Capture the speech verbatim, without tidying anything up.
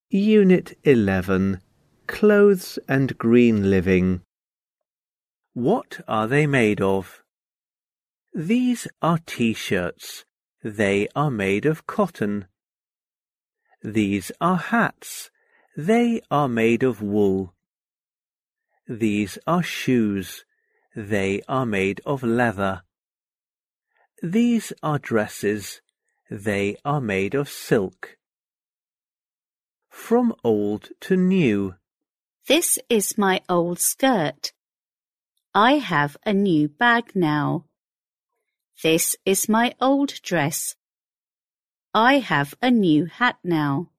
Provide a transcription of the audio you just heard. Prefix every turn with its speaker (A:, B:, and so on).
A: Unit eleven. Clothes and Green Living. What are they made of? These are T-shirts. They are made of cotton. These are hats. They are made of wool. These are shoes. They are made of leather. These are dresses. They are made of silk. From old to new.
B: This is my old skirt. I have a new bag now. This is my old dress. I have a new hat now.